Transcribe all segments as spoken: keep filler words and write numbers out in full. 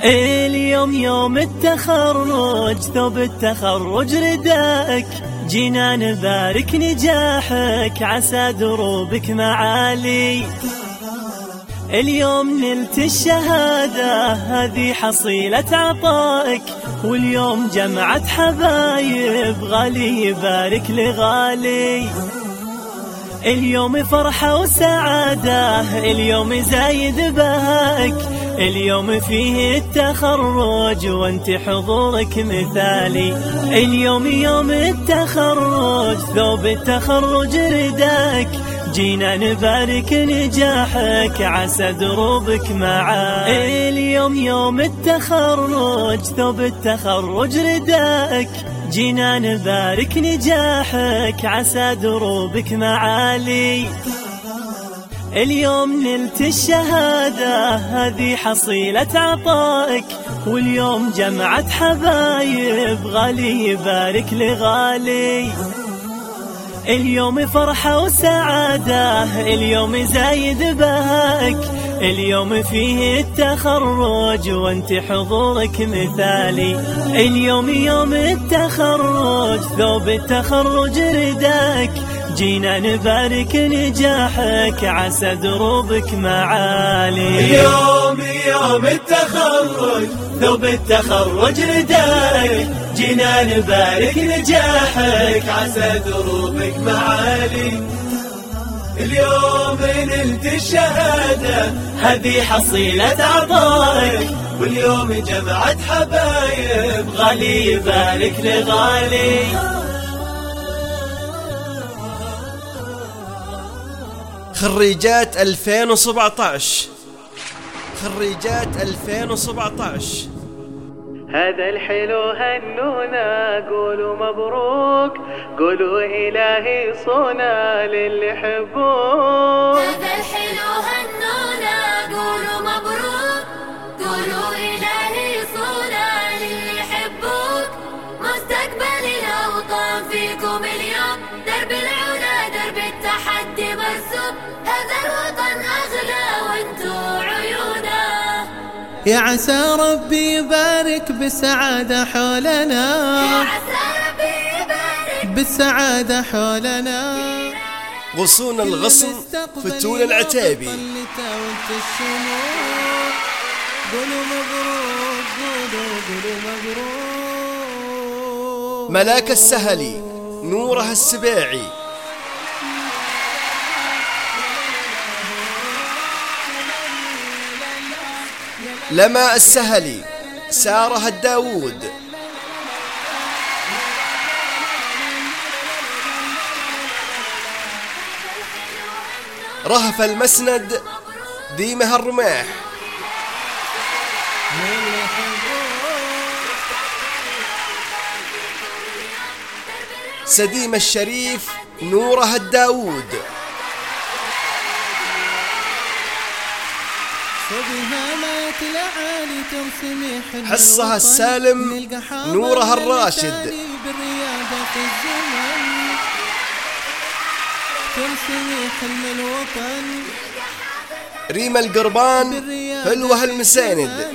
اليوم يوم التخرج، ثوب التخرج رداءك، جينا نبارك نجاحك، عسى دروبك معالي. اليوم نلت الشهادة، هذه حصيلة عطائك، واليوم جمعت حبايب، غالي يبارك لغالي. اليوم فرحة وسعادة، اليوم زايد بهائك، اليوم فيه التخرج وانت حضورك مثالي. اليوم يوم التخرج، ثوب التخرج رداك، جينا نبارك نجاحك، عسى دروبك معالي. اليوم يوم التخرج، ثوب التخرج رداك، جينا نبارك نجاحك، عسى دروبك معالي. اليوم نلت الشهادة، هذه حصيلة عطائك، واليوم جمعت حبايب، غالي يبارك لغالي. اليوم فرحة وسعادة، اليوم زايد بهائك، اليوم فيه التخرج وانت حضورك مثالي. اليوم يوم التخرج، ثوب التخرج رداك، جينا نبارك نجاحك، عسى دروبك معالي. اليوم يوم التخرج، ثوب التخرج رداك، جينا نبارك نجاحك، عسى دروبك معالي. اليوم نلت الشهادة، هذه حصيلة عطائك، واليوم جمعت حبايب، غالي يبارك لغالي. خريجات ألفين وسبعة عشر، خريجات ألفين وسبعة عشر، هذا الحلو هنونا، قولوا مبروك، قولوا إلهي صونا للي يحبوك. هذا الحلو هنونا، قولوا مبروك، قولوا إلهي صونا للي يحبوك. مستقبل الأوطان فيكم اليوم، درب العلا درب التحدي مرسوم، هذا الوطن أغلى وانتو عيونا. يا عسى ربي يبارك بالسعادة حولنا، يا عسى ربي يبارك بالسعادة حولنا. غصون الغصن فتون العتابي، قولوا مبروك، قولوا قولوا مبروك. ملاك السهلي نورها السباعي، لما السهلي سارها الداود، رهف المسند ديمها الرماح، سديم الشريف نورها الداود، حصها السالم نورها الراشد، ريم القربان حلوها المساند،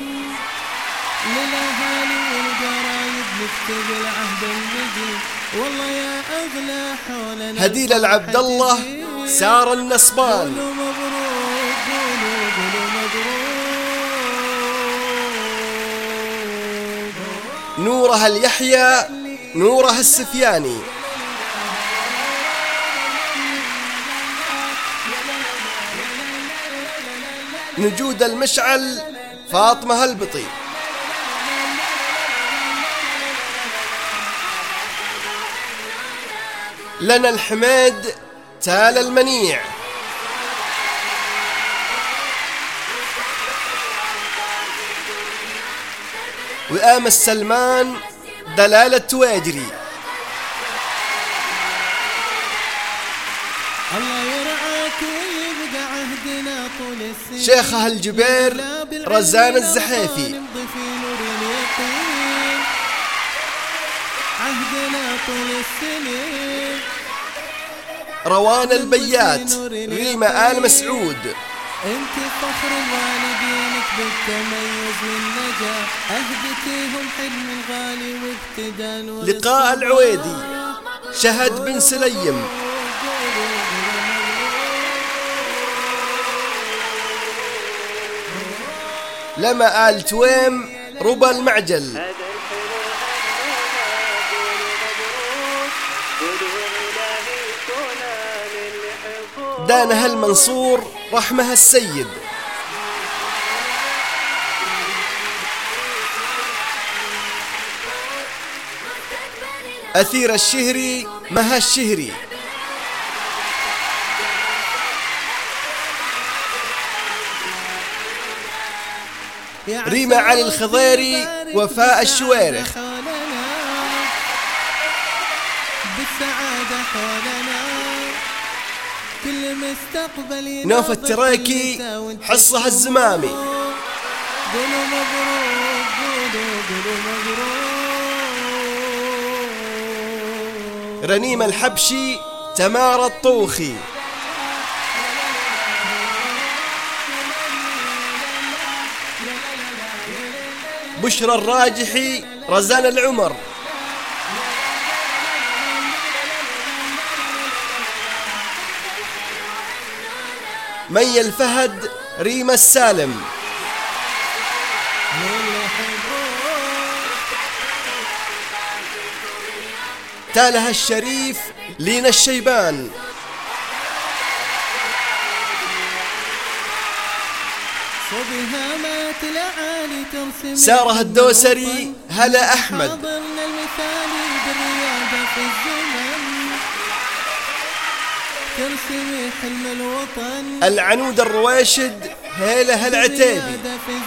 هديل العبد الله سار النصبان، نورها اليحيى نورها السفياني، نجود المشعل فاطمة البطي، لنا الحماد تال المنيع، وآم السلمان دلال التواجري، الله يرعاك ويبقى عهدنا طول السنين، شيخها الجبير رزان الزحافي، عهدنا طول السنين، روان البيات ريما آل مسعود، انت فخر الوالدينك بالتميز والنجاح، اهدتيهم حلم الغالي واقتدان لقاء العويدي شهد بن سليم. لما آل تويم ربى المعجل. دانها المنصور رحمها السيد. أثير الشهري مها الشهري. ريما علي الخضيري وفاء الشويرخ. بالسعادة حولنا كل مستقبل. نوف التراكي حصها الزمامي. قولوا مبروك قولوا قولوا مبروك. رنيم الحبشي تمارا الطوخي. بشرى الراجحي رزان العمر. مي الفهد ريما السالم. تالها الشريف لينا الشيبان. سارة الدوسري هلا أحمد. العنود الرواشد هيله العتيبي.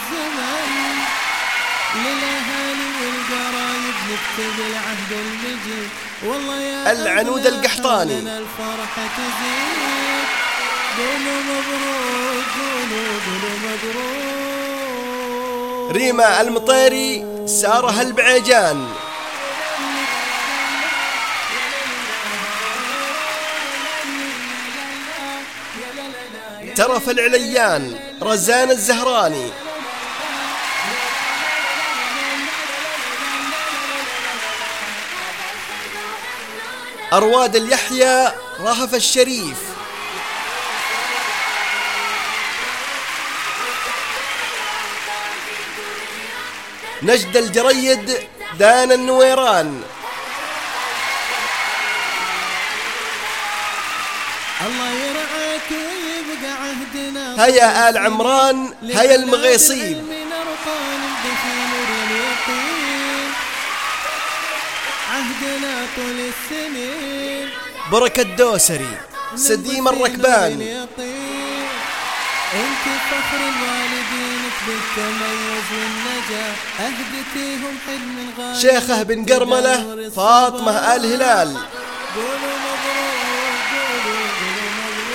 العنود القحطاني. ريما المطيري سارة البعيجان. ترف العليان رزان الزهراني. أرواد اليحيى رهف الشريف. نجد الجريد دان النويران. الله يرعاك ويبقى عهدنا. هيا آل عمران هيا المغيصيب. عهدنا طول السنين. بركة الدوسري سديم الركبان. انت فخر الوالدينك بالتميز والنجاح، اهدتيهم حلم الغالي. شيخه بن قرملة فاطمة آل هلال. قولوا مبروك قولوا قولوا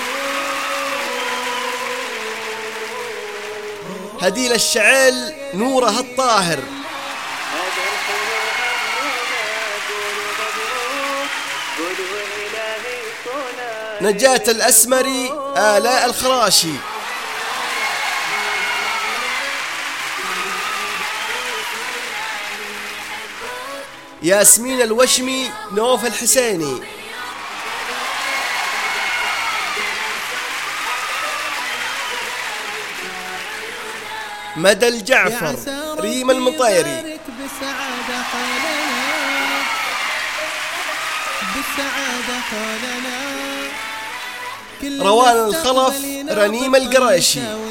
مبروك. هديل الشعيل نوره الطاهر. نجاة الأسمري آلاء الخراشي. ياسمين الوشمي نوف الحسيني. مدى الجعفر ريم المطيري. بالسعادة حولنا بالسعادة حولنا. روان الخلف رنيم القريشي. قولوا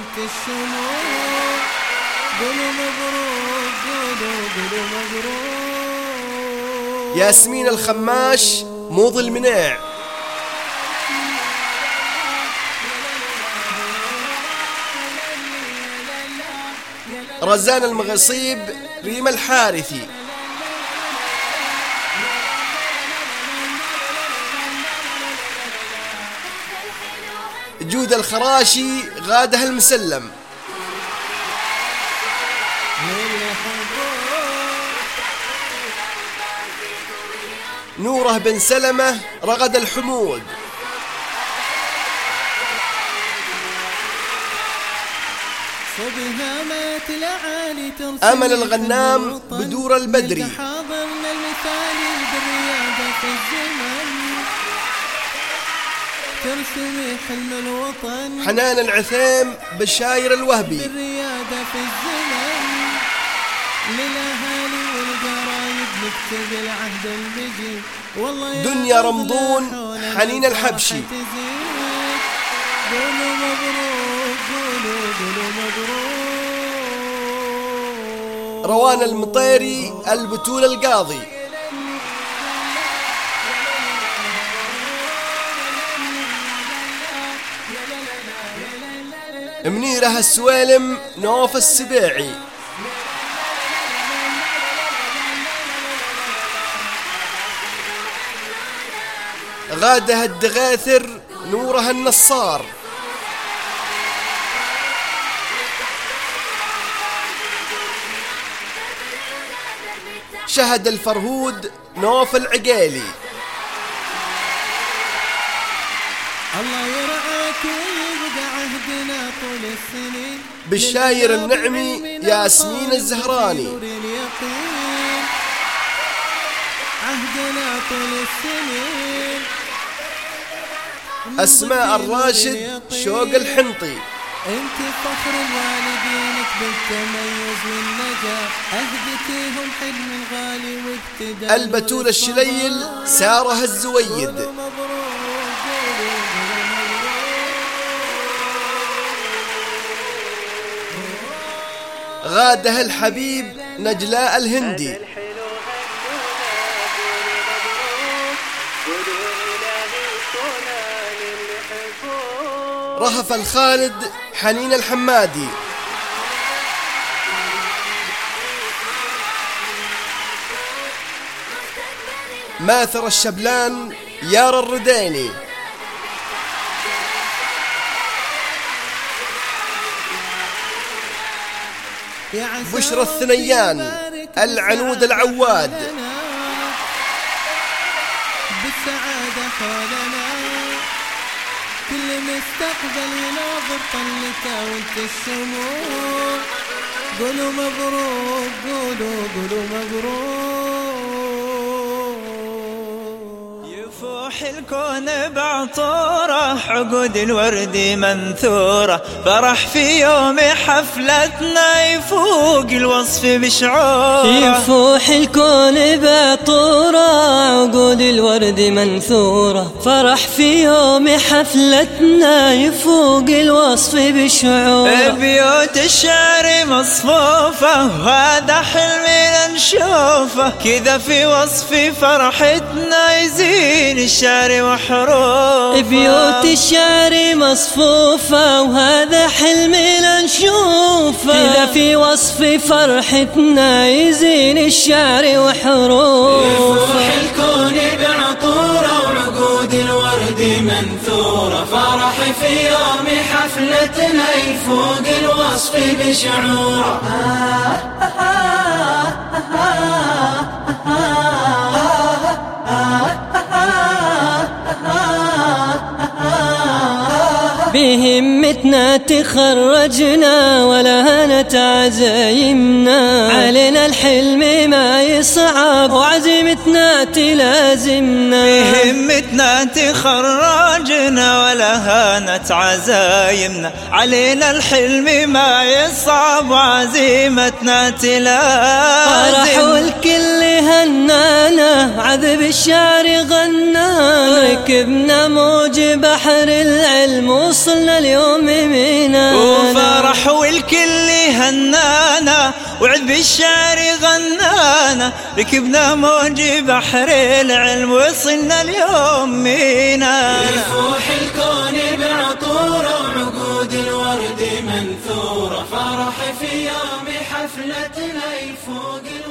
مبروك قولوا قولوا مبروك. ياسمين الخماش موض المناع. رزان المغصيب ريم الحارثي. جود الخراشي غاده المسلم. نوره بن سلمة رغد الحمود. وبهامات الأعالي ترسم أمل الغنام بدور البدري. حاضرنا المثالي بالريادة في الزمن، ترسمي حلم الوطن. حنان العثيم بالشاير الوهبي. بالريادة في الزمن، للأهالي والقرايب نكتب العهد المجيد. والله دنيا رمضون حنين الحبشي. قولوا مبروك، قولوا قولوا مبروك. روان المطيري البتول القاضي. منيرة السويلم نوف السبيعي. غادة الدغاثر نورها النصار. شهد الفرهود نوف العقيلي. الله يرعاك ويبقى عهدنا طول السنين. بالشاير النعمي ياسمين الزهراني. عهدنا طول السنين. أسماء الراشد شوق الحنطي. انت فخر الوالدينك بالتميز والنجاح، اهدتيهم حلم الغالي واقتداء. البتول الشليل سارة الزويد. غاده الحبيب نجلاء الهندي. رهف الخالد حنين الحمادي. ماثر الشبلان يار الرديني. بشرى الثنيان العنود العواد. بالسعادة حولنا كل مستقبل يناظر طلته وانت الشموع. قولوا مبروك، قولوا قولوا مبروك. يفوح الكون بعطوره، عقود الورد منثوره، فرح في يوم حفلتنا يفوق الوصف بشعوره. يفوح الكون بعطوره، عقود الورد منثوره، فرح في يوم حفلتنا يفوق الوصف بشعوره. بيوت الشعر مصفوفه وهذا حلمنا نشوفه، كذا في وصف فرحتنا يزين الشعر وحروفه. بيوت الشعر مصفوفة وهذا حلمنا نشوفه، كذا في وصف فرحتنا يزين الشعر وحروفه. يفوح الكون بعطوره وعقود الورد منثوره، فرح في يوم حفلتنا يفوق الوصف بشعوره. بهمتنا تخرجنا ولهنا عزايمنا، علينا الحلم ما يصعب وعزيمتنا تلازمنا. بهمتنا تخرجنا ولهنا عزايمنا، علينا الحلم ما يصعب وعزيمتنا تلازمنا. فرحوا الكل هنانا، عذب الشعر غنانا، ركبنا موج بحر العلم وصلنا اليوم مينانا. وفرح والكل هنانا وعذب الشعر غنانا، ركبنا موج بحر العلم وصلنا اليوم مينانا. يفوح الكون بعطوره وعقود الورد منثوره، فرح في يوم حفلتنا يفوق